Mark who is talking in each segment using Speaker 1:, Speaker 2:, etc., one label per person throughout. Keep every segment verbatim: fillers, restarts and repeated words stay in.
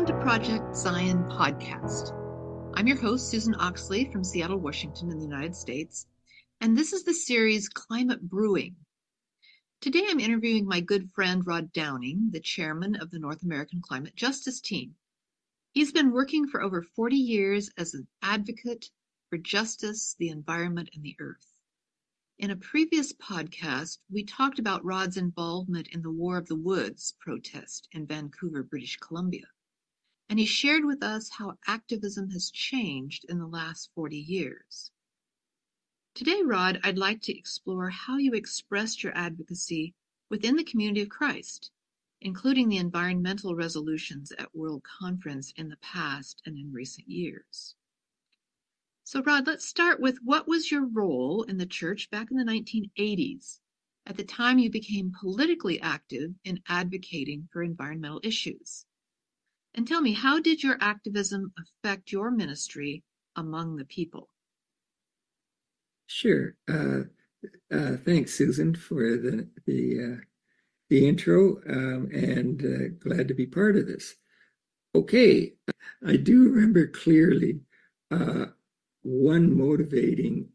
Speaker 1: Welcome to Project Zion Podcast. I'm your host, Susan Oxley from Seattle, Washington in the United States, and this is the series Climate Brewing. Today I'm interviewing my good friend Rod Downing, the chairman of the North American Climate Justice Team. He's been working for over forty years as an advocate for justice, the environment, and the earth. In a previous podcast, we talked about Rod's involvement in the War of the Woods protest in Vancouver, British Columbia, and he shared with us how activism has changed in the last forty years. Today, Rod, I'd like to explore how you expressed your advocacy within the community of Christ, including the environmental resolutions at World Conference in the past and in recent years. So, Rod, let's start with what was your role in the church back in the nineteen eighties, at the time you became politically active in advocating for environmental issues? And tell me, how did your activism affect your ministry among the people?
Speaker 2: Sure. Uh, uh, thanks, Susan, for the the uh, the intro, um, and uh, glad to be part of this. Okay, I do remember clearly uh, one motivating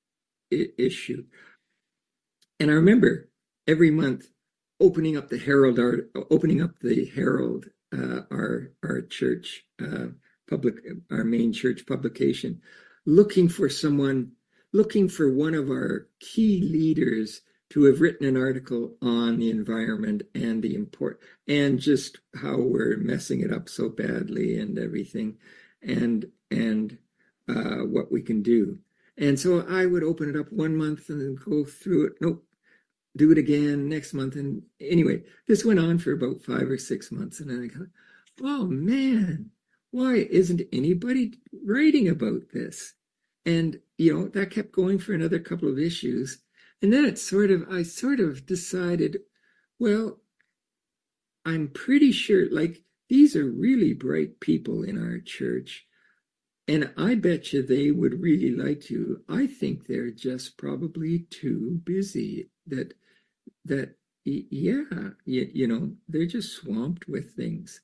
Speaker 2: I- issue, and I remember every month opening up the Herald, art, opening up the Herald, uh, our our church uh, public, our main church publication, looking for someone. looking for one of our key leaders to have written an article on the environment and the import and just how we're messing it up so badly and everything, and and uh, what we can do. And so I would open it up one month and then go through it. Nope, do it again next month. And anyway, this went on for about five or six months. And then I thought, oh man, why isn't anybody writing about this? And, you know, that kept going for another couple of issues. And then it sort of, I sort of decided, well, I'm pretty sure, like, these are really bright people in our church. And I bet you they would really like to. I think they're just probably too busy. That, that, yeah, you, you know, they're just swamped with things.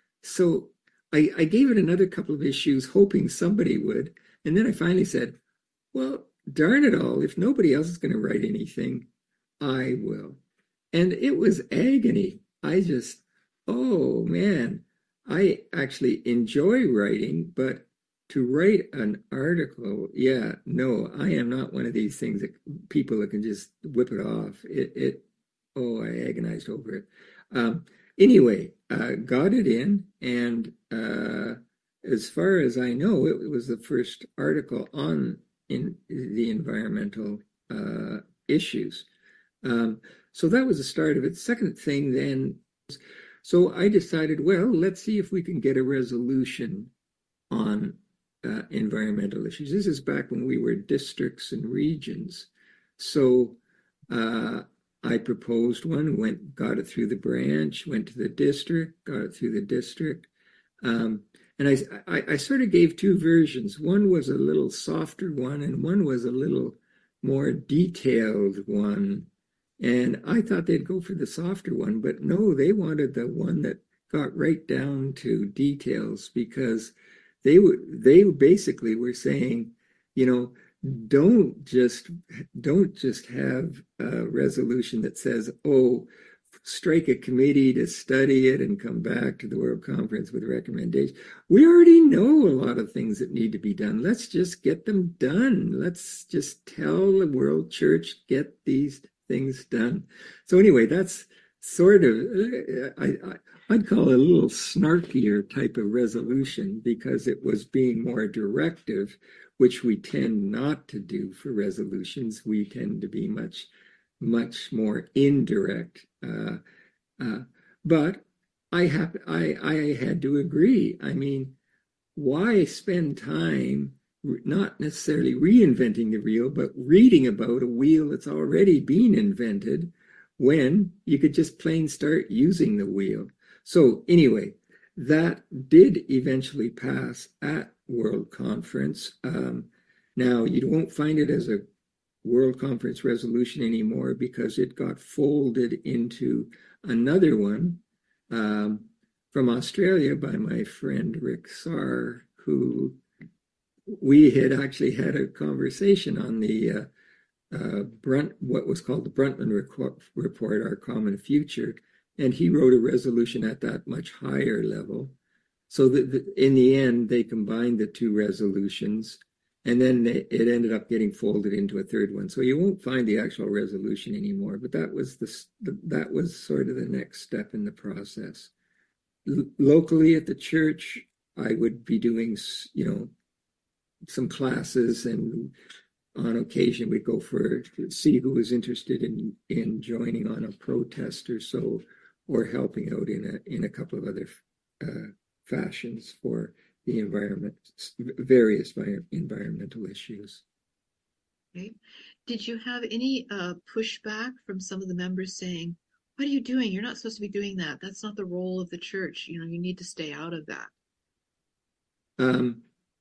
Speaker 2: So I, I gave it another couple of issues, hoping somebody would. And then I finally said, well, darn it all, if nobody else is going to write anything, I will. And it was agony. I just, oh man, I actually enjoy writing, but to write an article, yeah, no, I am not one of these things that people that can just whip it off. It, it oh, I agonized over it. Um, anyway, uh, got it in, and uh, as far as I know, it was the first article on in the environmental uh, issues. Um, so that was the start of it. Second thing then, so I decided, well, let's see if we can get a resolution on uh, environmental issues. This is back when we were districts and regions. So uh, I proposed one, went, got it through the branch, went to the district, got it through the district. Um, And I, I, I sort of gave two versions. One was a little softer one, and one was a little more detailed one. And I thought they'd go for the softer one, but no, they wanted the one that got right down to details, because they would they basically were saying, you know, don't just don't just have a resolution that says, oh, strike a committee to study it and come back to the World Conference with recommendations. We already know a lot of things that need to be done. Let's just get them done. Let's just tell the World Church, get these things done. So anyway, that's sort of, I, I, I'd call it a little snarkier type of resolution, because it was being more directive, which we tend not to do for resolutions. We tend to be much much more indirect. Uh, uh, but I have, I, I had to agree. I mean, why spend time not necessarily reinventing the wheel, but reading about a wheel that's already been invented, when you could just plain start using the wheel? So anyway, that did eventually pass at World Conference. Um, now, you won't find it as a World Conference resolution anymore, because it got folded into another one um, from Australia by my friend Rick Sarr, who we had actually had a conversation on the uh, uh, Brunt, what was called the Brundtland Report, Our Common Future, and he wrote a resolution at that much higher level. So that the, in the end, they combined the two resolutions, and then they, it ended up getting folded into a third one. So you won't find the actual resolution anymore. But that was the, the that was sort of the next step in the process. L- locally at the church, I would be doing, you know, some classes, and on occasion we'd go for see who was interested in in joining on a protest or so, or helping out in a in a couple of other uh, fashions for the environment, various environmental issues.
Speaker 1: Okay. Did you have any uh, pushback from some of the members saying, "What are you doing? You're not supposed to be doing that. That's not the role of the church. You know, you need to stay out of that."
Speaker 2: Um,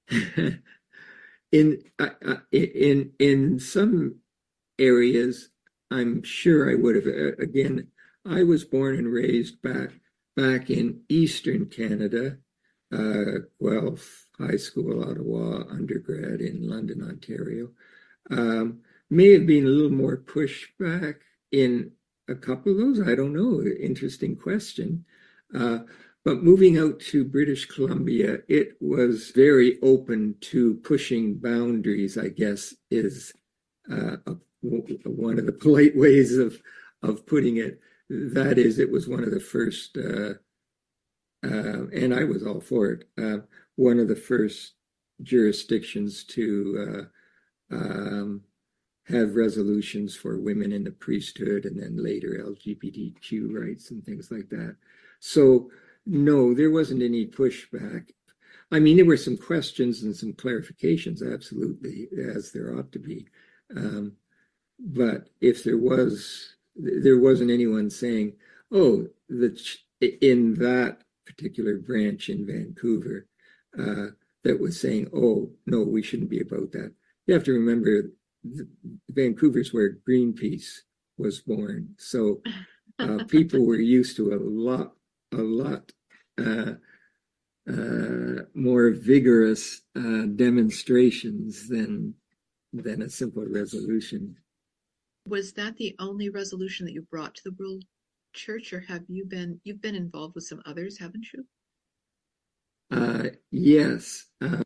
Speaker 2: in uh, in in some areas, I'm sure I would have. Uh, again, I was born and raised back back in Eastern Canada, uh, Guelph High School, Ottawa, undergrad in London, Ontario. Um, may have been a little more pushback in a couple of those. I don't know. Interesting question. Uh, but moving out to British Columbia, it was very open to pushing boundaries, I guess, is uh, a, one of the polite ways of, of putting it. That is, it was one of the first, uh, uh, and I was all for it, uh, one of the first jurisdictions to uh, um, have resolutions for women in the priesthood, and then later L G B T Q rights and things like that. So no, there wasn't any pushback. I mean, there were some questions and some clarifications, absolutely, as there ought to be. Um, but if there was, there wasn't anyone saying, oh, the, in that particular branch in Vancouver, uh, that was saying, oh, no, we shouldn't be about that. You have to remember, Vancouver's where Greenpeace was born. So uh, people were used to a lot, a lot uh, uh, more vigorous uh, demonstrations than than a simple resolution.
Speaker 1: Was that the only resolution that you brought to the World Church, or have you been you've been involved with some others, haven't you?
Speaker 2: Uh, yes. Uh,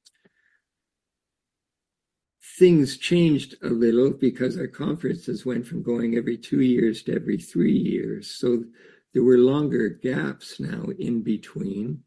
Speaker 2: things changed a little because our conferences went from going every two years to every three years. So there were longer gaps now in between.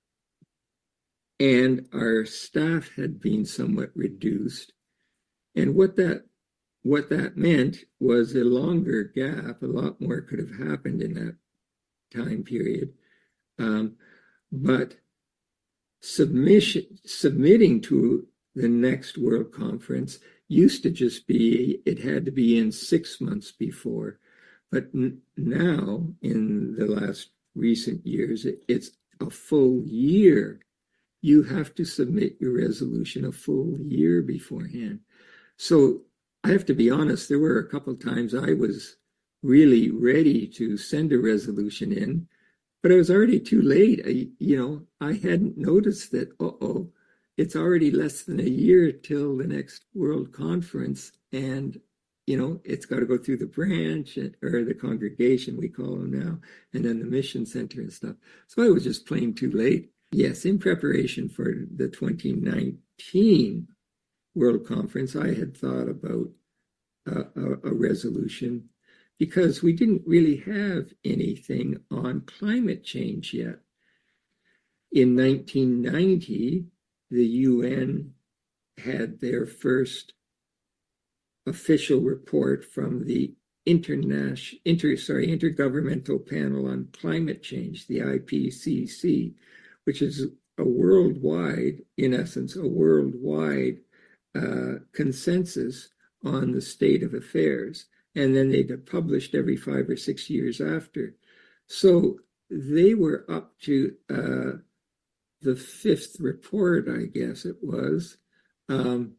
Speaker 2: And our staff had been somewhat reduced. And what that what that meant was a longer gap. A lot more could have happened in that time period. Um, but submission submitting to the next World Conference used to just be, it had to be in six months before. But n- now, in the last recent years, it, it's a full year. You have to submit your resolution a full year beforehand. So I have to be honest, there were a couple of times I was really ready to send a resolution in, but I was already too late. I, you know, I hadn't noticed that, uh-oh, it's already less than a year till the next World Conference, and, you know, it's got to go through the branch or the congregation, we call them now, and then the mission center and stuff. So I was just plain too late. Yes, in preparation for the twenty nineteen World Conference, I had thought about a, a, a resolution because we didn't really have anything on climate change yet. In nineteen ninety, the U N had their first official report from the international, inter, sorry, Intergovernmental Panel on Climate Change, the I P C C, which is a worldwide, in essence, a worldwide uh, consensus on the state of affairs. And then they'd have published every five or six years after. So they were up to uh, the fifth report, I guess it was. Um,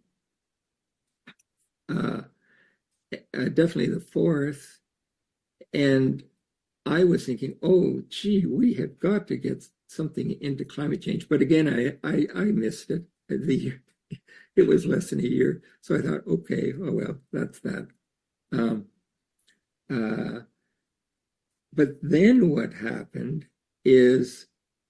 Speaker 2: uh, uh, definitely the fourth. And I was thinking, oh, gee, we have got to get something into climate change. But again, I I, I missed it. The it was less than a year, so I thought, okay, oh well, that's that. Um, uh, but then what happened is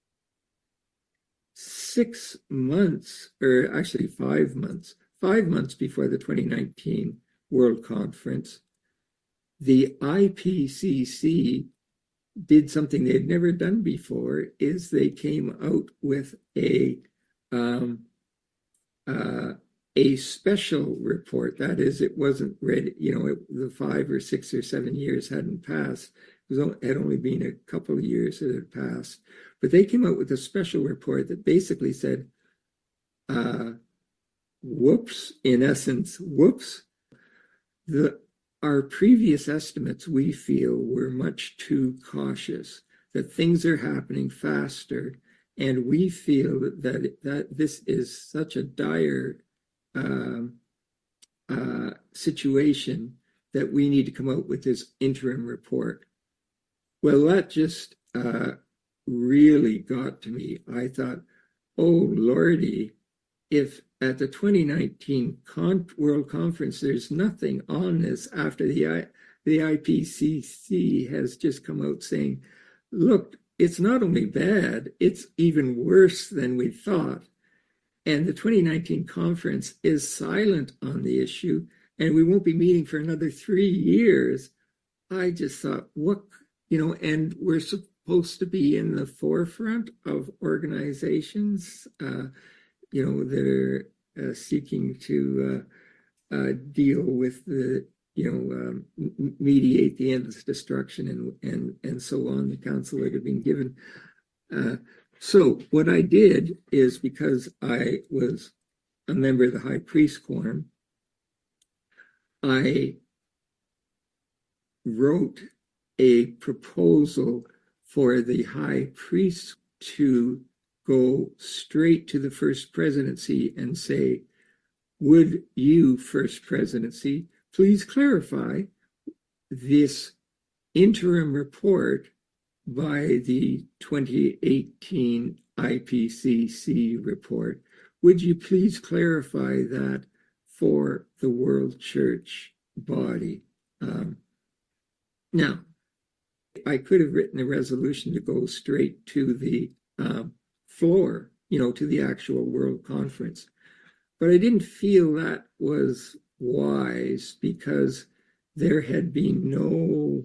Speaker 2: six months, or actually five months, five months before the twenty nineteen World Conference, the I P C C did something they'd never done before, is they came out with a um, uh, a special report. That is, it wasn't ready, you know, it, the five or six or seven years hadn't passed. It was, had only been a couple of years that had passed. But they came out with a special report that basically said, uh, whoops, in essence, whoops, the our previous estimates, we feel, were much too cautious, that things are happening faster, and we feel that, that this is such a dire um, uh, situation that we need to come out with this interim report. Well, that just uh, really got to me. I thought, oh, Lordy, if at the twenty nineteen Con- World Conference, there's nothing on this after the, I- the I P C C has just come out saying, look, it's not only bad, it's even worse than we thought. And the twenty nineteen conference is silent on the issue, and we won't be meeting for another three years. I just thought, what, you know, and we're supposed to be in the forefront of organizations, uh, you know, that are uh, seeking to uh, uh, deal with the, you know, um, mediate the endless destruction and, and, and so on, the counsel that had been given. Uh, so what I did is, because I was a member of the High Priest Quorum, I wrote a proposal for the High Priest to go straight to the First Presidency and say, would you, First Presidency, please clarify this interim report by the twenty eighteen I P C C report? Would you please clarify that for the World Church body? Um, now, I could have written a resolution to go straight to the um, floor, you know, to the actual World Conference. But I didn't feel that was wise, because there had been no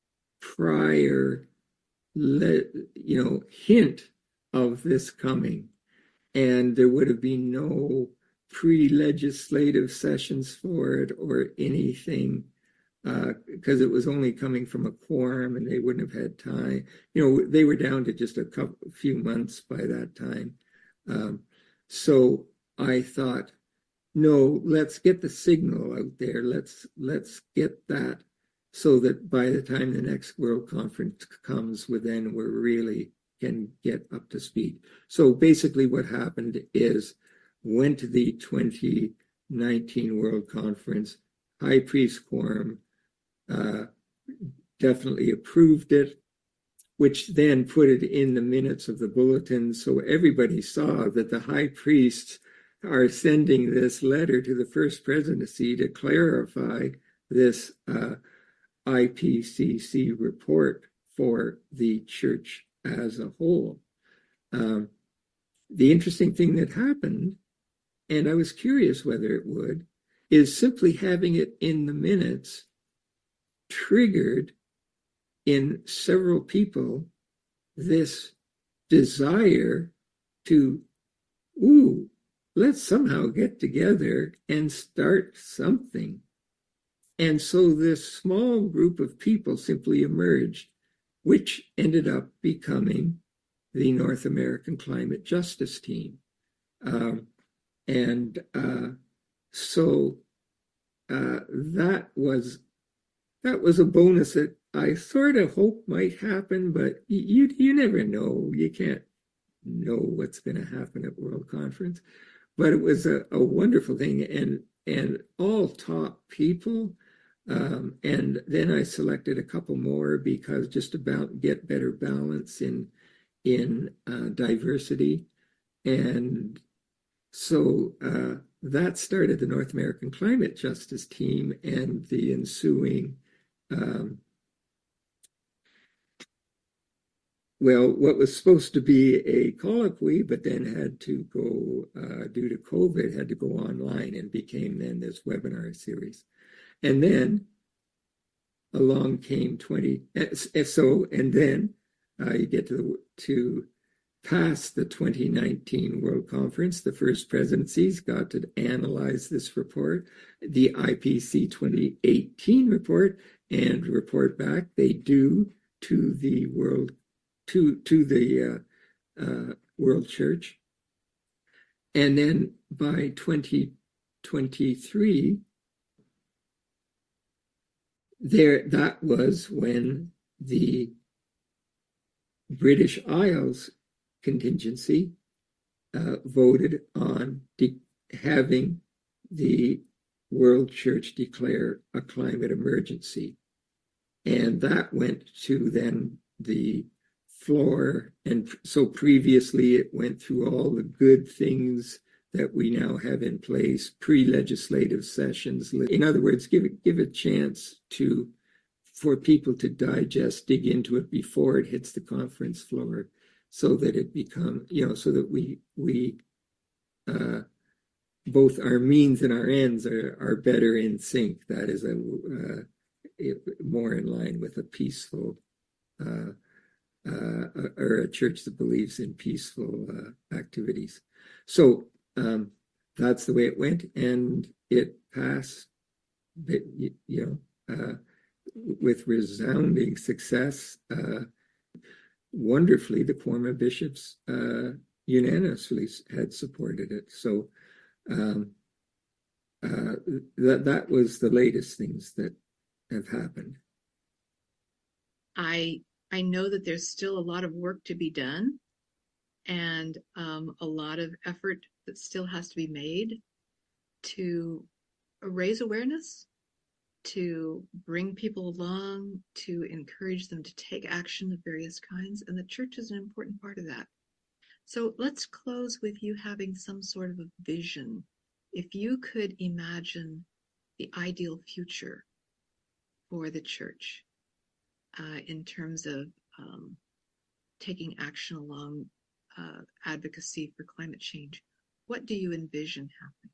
Speaker 2: prior, le- you know, hint of this coming. And there would have been no pre-legislative sessions for it or anything, because uh, it was only coming from a quorum and they wouldn't have had time. You know, they were down to just a couple, a few months by that time. Um, so I thought, no, let's get the signal out there. Let's let's get that, so that by the time the next World Conference comes, well, then we really can get up to speed. So basically what happened is, went to the twenty nineteen World Conference, High Priest Quorum uh, definitely approved it, which then put it in the minutes of the bulletin. So everybody saw that the high priests are sending this letter to the First Presidency to clarify this uh, I P C C report for the church as a whole. Um, the interesting thing that happened, and I was curious whether it would, is simply having it in the minutes triggered in several people this desire to, ooh, let's somehow get together and start something. And so this small group of people simply emerged, which ended up becoming the North American Climate Justice Team. Um, and uh, so uh, that was that was a bonus that I sort of hope might happen, but you you never know. You can't know what's going to happen at World Conference. But it was a, a wonderful thing, and and all top people. Um, and then I selected a couple more because just about get better balance in in uh, diversity. And so uh, that started the North American Climate Justice Team, and the ensuing, um, well, what was supposed to be a colloquy, but then had to go, uh, due to COVID, had to go online and became then this webinar series. And then along came twenty, so, and then uh, you get to, the, to past the twenty nineteen World Conference, the first presidencies got to analyze this report, the I P C twenty eighteen report, and report back. They do to the world, to to the uh, uh, World Church, and then by twenty twenty-three, there that was when the British Isles contingency uh, voted on de- having the World Church declare a climate emergency. And that went to then the floor. And so previously it went through all the good things that we now have in place, pre-legislative sessions. In other words, give it, give a chance to for people to digest, dig into it before it hits the conference floor, so that it become, you know, so that we we uh, both our means and our ends are are better in sync. That is a uh, it, more in line with a peaceful uh, uh, or a church that believes in peaceful uh, activities. So um, that's the way it went, and it passed. You know, uh, with resounding success. Uh, wonderfully, the Quorum of Bishops uh, unanimously had supported it. So um, uh, that that was the latest things that have happened.
Speaker 1: I I know that there's still a lot of work to be done, and um, a lot of effort that still has to be made to raise awareness, to bring people along, to encourage them to take action of various kinds, and the church is an important part of that. So let's close with you having some sort of a vision. If you could imagine the ideal future for the church uh, in terms of um, taking action along uh, advocacy for climate change, what do you envision happening?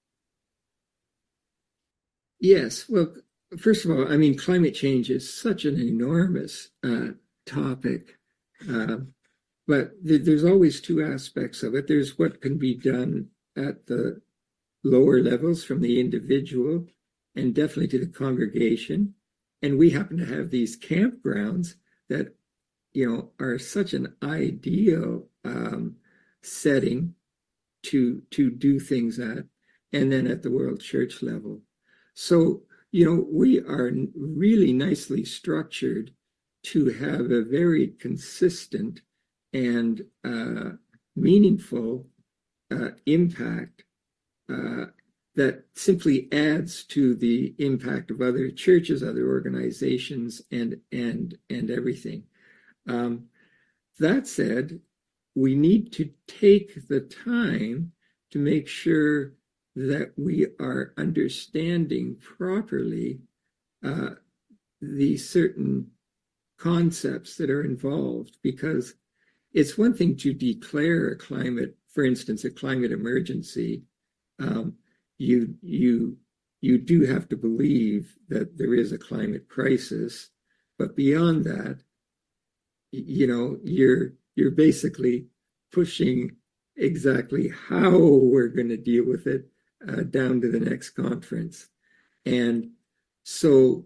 Speaker 2: Yes, well, first of all, I mean, climate change is such an enormous uh, topic, uh, but th- there's always two aspects of it. There's what can be done at the lower levels from the individual and definitely to the congregation. And we happen to have these campgrounds that, you know, are such an ideal um, setting to to do things at, and then at the World Church level. So, you know, we are really nicely structured to have a very consistent and uh, meaningful uh, impact uh, that simply adds to the impact of other churches, other organizations, and and and everything. Um, that said, we need to take the time to make sure that we are understanding properly uh, the certain concepts that are involved, because it's one thing to declare a climate, for instance, a climate emergency. Um, you you you do have to believe that there is a climate crisis, but beyond that, you know, you're you're basically pushing exactly how we're going to deal with it uh, down to the next conference. And so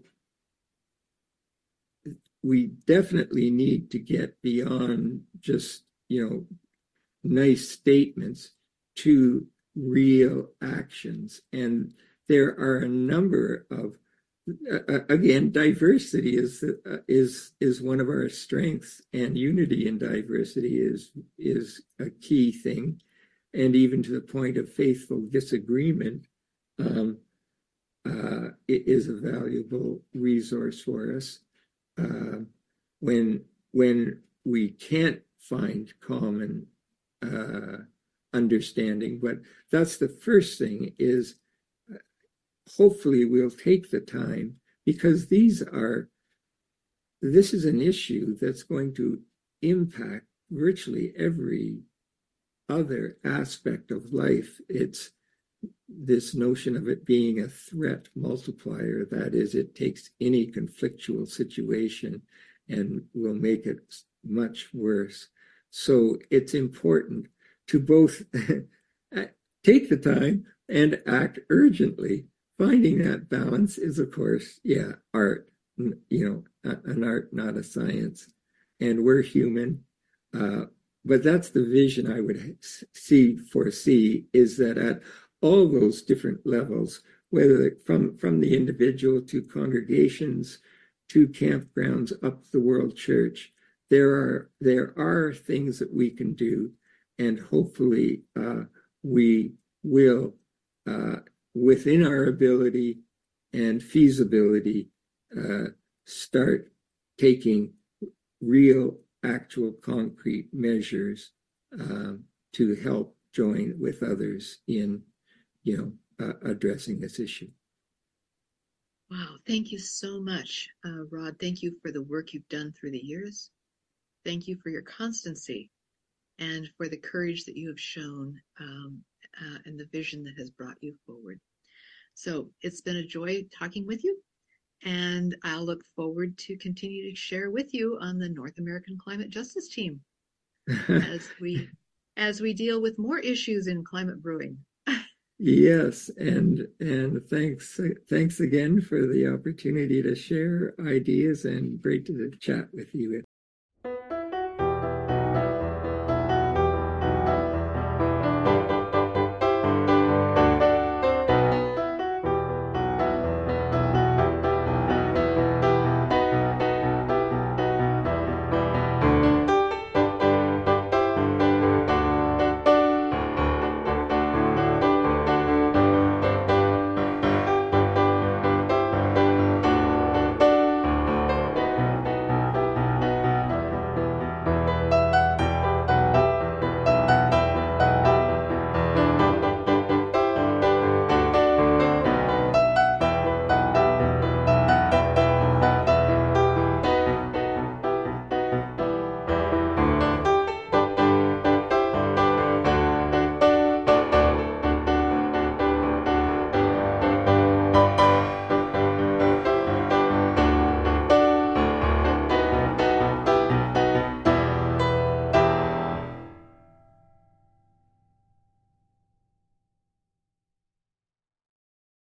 Speaker 2: we definitely need to get beyond just, you know, nice statements to real actions. And there are a number of, uh, again, diversity is uh, is is one of our strengths, and unity in diversity is is a key thing. And even to the point of faithful disagreement, um, uh, uh, is a valuable resource for us. Uh, when when we can't find common uh, understanding, but that's the first thing is uh, hopefully we'll take the time, because these are this is an issue that's going to impact virtually every other aspect of life. It's this notion of it being a threat multiplier. That is, it takes any conflictual situation and will make it much worse. So it's important to both take the time and act urgently. Finding that balance is, of course, yeah, art, you know, an art, not a science. And we're human. Uh, but that's the vision I would see, foresee, is that at all those different levels, whether from, from the individual to congregations to campgrounds up the world church, there are there are things that we can do, and hopefully uh, we will, uh, within our ability and feasibility, uh, start taking real, actual, concrete measures um, to help join with others in, you know, uh, addressing this issue.
Speaker 1: Wow, thank you so much, uh, Rod. Thank you for the work you've done through the years. Thank you for your constancy and for the courage that you have shown um, uh, and the vision that has brought you forward. So it's been a joy talking with you, and I'll look forward to continue to share with you on the North American Climate Justice Team as we as we deal with more issues in climate brewing.
Speaker 2: Yes, and and thanks thanks again for the opportunity to share ideas, and great to chat with you.